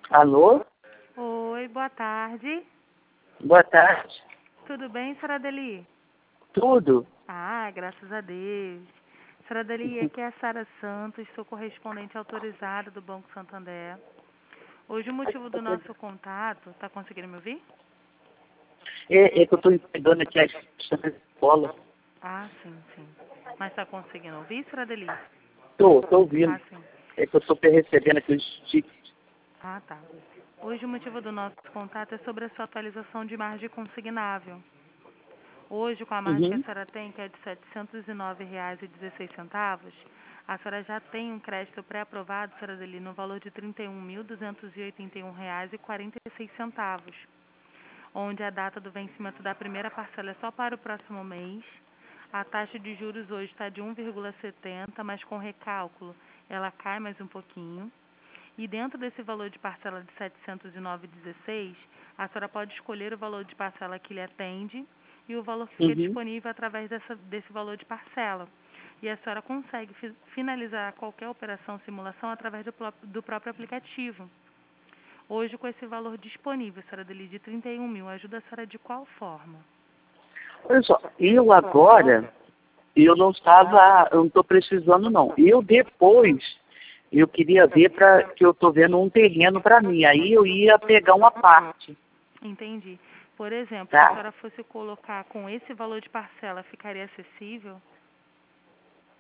Alô? Oi, boa tarde. Boa tarde. Tudo bem, senhora Adeli? Tudo? Ah, graças a Deus. Senhora Adeli, aqui é a Sara Santos, sou correspondente autorizada do Banco Santander. Hoje o motivo do nosso contato, tá conseguindo me ouvir? É que eu estou pegando aqui a da escola. Ah, sim, sim. Mas tá conseguindo ouvir, senhora Adeli? Tô ouvindo. Ah, sim. É que eu estou recebendo aqui os tickets. Ah, tá. Hoje o motivo do nosso contato é sobre a sua atualização de margem consignável. Hoje, com a margem que a Uhum. senhora tem, que é de R$ 709,16, a senhora já tem um crédito pré-aprovado, senhora Adeli, no valor de R$ 31.281,46, onde a data do vencimento da primeira parcela é só para o próximo mês. A taxa de juros hoje está de 1,70, mas com recálculo ela cai mais um pouquinho. E dentro desse valor de parcela de R$ 709,16, a senhora pode escolher o valor de parcela que lhe atende e o valor que fica Uhum. disponível através desse valor de parcela. E a senhora consegue finalizar qualquer operação simulação através do próprio aplicativo. Hoje, com esse valor disponível, senhora Adeli, de R$ 31 mil, ajuda a senhora de qual forma? Olha só, eu agora, eu não estou precisando não. Eu queria ver que eu estou vendo um terreno para mim. Aí eu ia pegar uma parte, Entendi. Por exemplo, se a tá? senhora fosse colocar com esse valor de parcela, ficaria acessível?